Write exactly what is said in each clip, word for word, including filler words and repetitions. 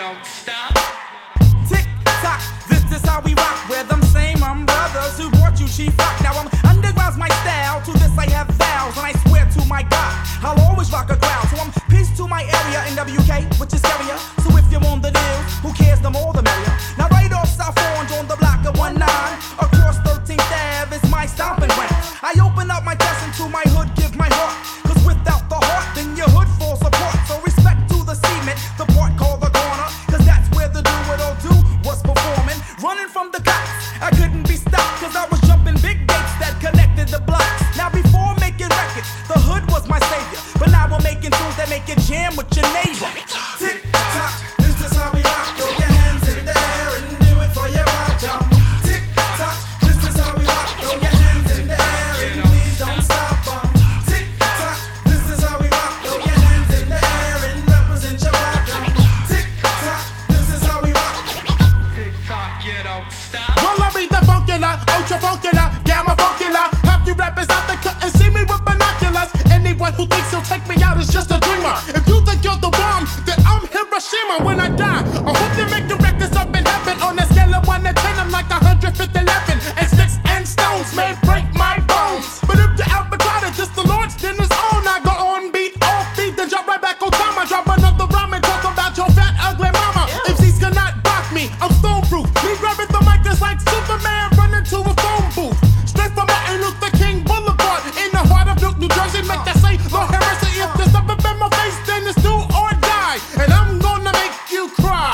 don't stop. Tick tock, this is how we rock. We're them same um brothers who brought you Chief Rock. Now I'm underground's my style. To this I have vows, and I swear to my God, I'll always rock a crowd. So I'm peace to my area in W K, which is scarier. So if you're on the deal, who cares? The more the merrier. Now right off South Orange on the block of one nine, across thirteenth Ave is my stomping ground. I open up my chest into my hood, give my heart. Cause without the heart, then your hood falls apart. So respect to the cement, the part called the corner. Cause that's where the do it all do was performing. Running from the cops, I couldn't be stopped. Cause I was jumping big gates that connected the blocks. Now before making records, the hood was my savior. But now we're making tunes that make it jam with your neighbor. Tick tock, this is how we rock. Throw your hands in the air and do it for your rock jump. Tick tock, this is how we rock. Throw your hands in the air and please don't stop 'em. Tick tock, this is how we rock. Throw your hands in the air and represent your rock jump. Tick tock, this is how we rock. Tick tock, you don't stop. Well, I be the funkular, ultra funkular, gamma funkular. Have you rappers out there couldn't see me with binoculars? Anyone who thinks he'll take me out is just a dreamer. If you think you're the bomb, then I'm Hiroshima when I die. I hope you make the records up in heaven. On a scale of one to ten, I'm like one hundred eleven. And sticks and stones may break my bones, but if you're out for crowded, just the Lord's then his own. I go on beat, off beat, then drop right back on time. I drop another rhyme and talk about your fat, ugly mama. M Cs cannot block me, I'm stone proof. Me grabbing the mic is like Superman running to a phone booth. Straight from Martin Luther King Boulevard, in the heart of Newark, New Jersey. Make that say, Lord have mercy, if there's something in my face, then it's do or die. And I'm gonna make you cry.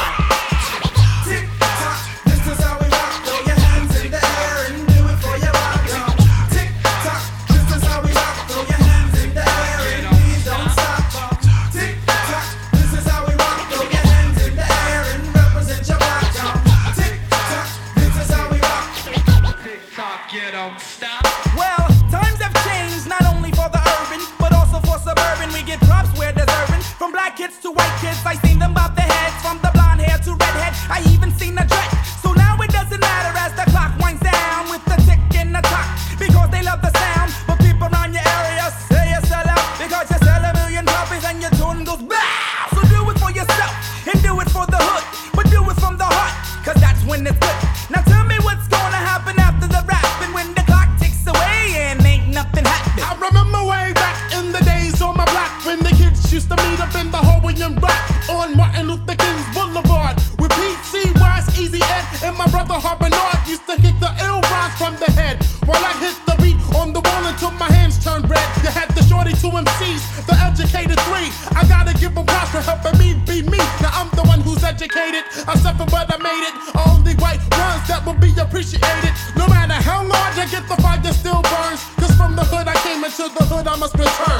Tick tock, this is how we rock. Throw your hands in the air and do it for your rock jump. Tick tock, this is how we rock. Throw your hands in the air and please don't stop 'em. Tick tock, this is how we rock. Throw your hands in the air and represent your rock jump. Tick tock, this is how we rock. Tick tock, you don't stop. Well, times have changed, not only for the urban, but also for suburban. We get props where deserving. From black kids to white kids, I seen them bob their heads. From the blonde hair to redhead, I even seen a dread. So now it doesn't matter as the clock winds down with the tick and the tock, because they love the sound. But people around your area say you sell out because you sell a million copies and your tune goes bow. So do it for yourself and do it for the hood, but do it from the heart, cause that's when it's good. Now tell me what's gonna happen after the rap, and when the clock ticks away and ain't nothing happening. I remember way back in the days on my block when the kids used to meet up in the hallway and rock on Martin Luther King's Boulevard with Pete C. Wise, Easy Ed, and my brother Harper Nord used to kick the ill rhymes from the head while I hit the beat on the wall until my hands turned red. You had the shorty two M Cs, the educated three. I gotta give them props for helping me be me. Now I'm the one who's educated. I suffered but I made it. Only white ones that will be appreciated. No matter how large I get, the fire still burns. Cause from the hood I came into the hood I must return.